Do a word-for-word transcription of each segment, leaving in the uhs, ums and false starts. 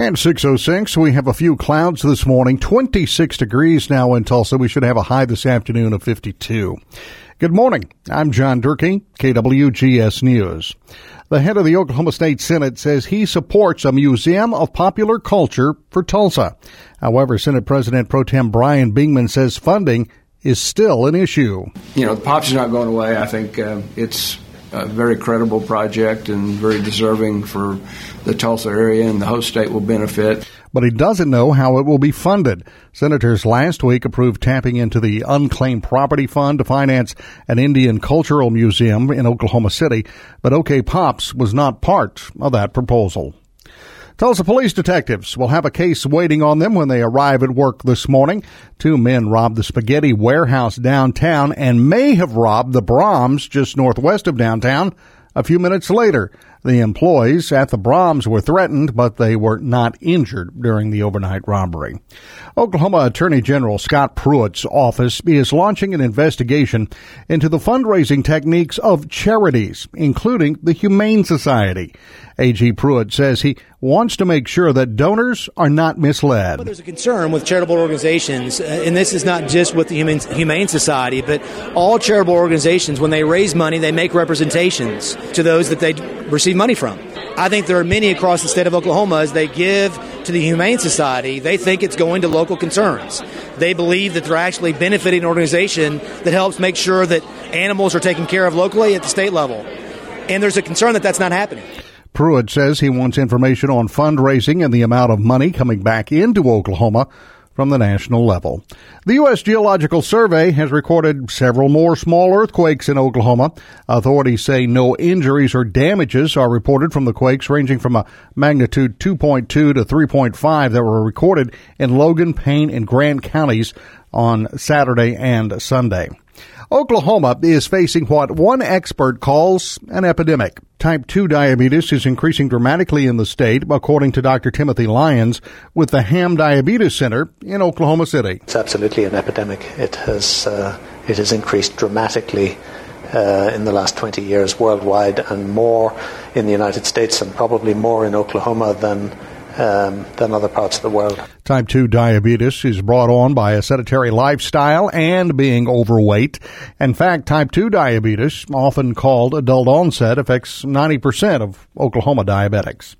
And six oh six, we have a few clouds this morning, twenty-six degrees now in Tulsa. We should have a high this afternoon of fifty-two. Good morning. I'm John Durkee, K W G S News. The head of the Oklahoma State Senate says he supports a museum of popular culture for Tulsa. However, Senate President Pro Tem Brian Bingman says funding is still an issue. You know, the Pops is not going away. I think uh, it's a very credible project and very deserving for the Tulsa area, and the host state will benefit. But he doesn't know how it will be funded. Senators last week approved tapping into the Unclaimed Property Fund to finance an Indian Cultural Museum in Oklahoma City, but OK Pops was not part of that proposal. Tulsa police detectives will have a case waiting on them when they arrive at work this morning. Two men robbed the Spaghetti Warehouse downtown and may have robbed the Brahms just northwest of downtown a few minutes later. The employees at the Brahms were threatened, but they were not injured during the overnight robbery. Oklahoma Attorney General Scott Pruitt's office is launching an investigation into the fundraising techniques of charities, including the Humane Society. A G Pruitt says he wants to make sure that donors are not misled. Well, there's a concern with charitable organizations, and this is not just with the Humane, Humane Society, but all charitable organizations, when they raise money, they make representations to those that they receive money from. I think there are many across the state of Oklahoma, as they give to the Humane Society, they think it's going to local concerns. They believe that they're actually benefiting an organization that helps make sure that animals are taken care of locally at the state level. And there's a concern that that's not happening. Pruitt says he wants information on fundraising and the amount of money coming back into Oklahoma from the national level. The U S Geological Survey has recorded several more small earthquakes in Oklahoma. Authorities say no injuries or damages are reported from the quakes, ranging from a magnitude two point two to three point five that were recorded in Logan, Payne, and Grant counties on Saturday and Sunday. Oklahoma is facing what one expert calls an epidemic. Type two diabetes is increasing dramatically in the state, according to Doctor Timothy Lyons with the Ham Diabetes Center in Oklahoma City. It's absolutely an epidemic. It has uh, it has increased dramatically uh, in the last twenty years worldwide, and more in the United States, and probably more in Oklahoma than Um, than other parts of the world. Type two diabetes is brought on by a sedentary lifestyle and being overweight. In fact, type two diabetes, often called adult onset, affects ninety percent of Oklahoma diabetics.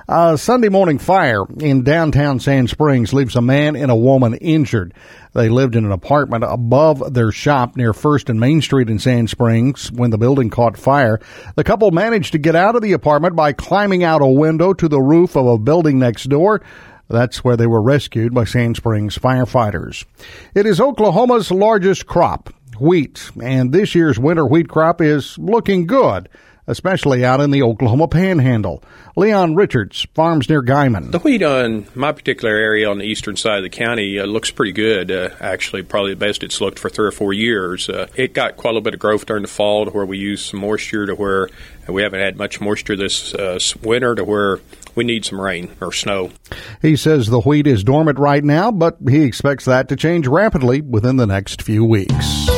A Sunday morning fire in downtown Sand Springs leaves a man and a woman injured. They lived in an apartment above their shop near First and Main Street in Sand Springs when the building caught fire. The couple managed to get out of the apartment by climbing out a window to the roof of a building next door. That's where they were rescued by Sand Springs firefighters. It is Oklahoma's largest crop, wheat, and this year's winter wheat crop is looking good, especially out in the Oklahoma Panhandle. Leon Richards farms near Guyman. The wheat on my particular area on the eastern side of the county uh, looks pretty good. Uh, actually, probably the best it's looked for three or four years. Uh, it got quite a little bit of growth during the fall to where we used some moisture to where we haven't had much moisture this uh, winter to where we need some rain or snow. He says the wheat is dormant right now, but he expects that to change rapidly within the next few weeks.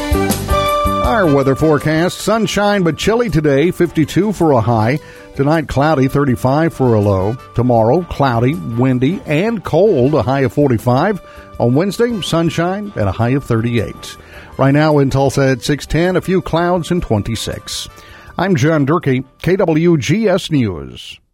Our weather forecast, sunshine but chilly today, fifty-two for a high. Tonight, cloudy, thirty-five for a low. Tomorrow, cloudy, windy, and cold, a high of forty-five. On Wednesday, sunshine and a high of thirty-eight. Right now in Tulsa at six ten, a few clouds and twenty-six. I'm John Durkee, K W G S News.